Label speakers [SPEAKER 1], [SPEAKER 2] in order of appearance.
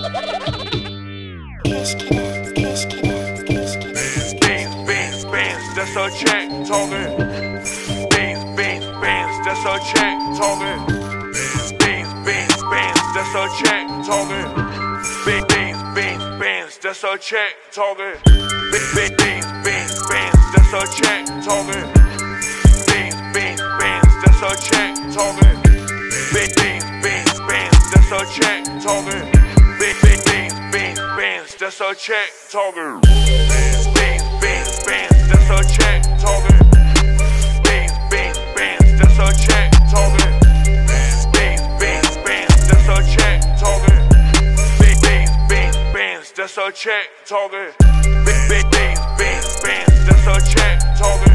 [SPEAKER 1] That's a check talking. Beans, that's a check talking. Beans, that's a check talking. Beans, that's a check talking. Beans, that's a check talking. Beans, that's a check talking. Beans, that's a check talking. Beans, that's a check talking. That's a check talking. Beans, that's a check talking. Beans, that's a check talking. Beans, that's a check talking. Beans, that's a check talking.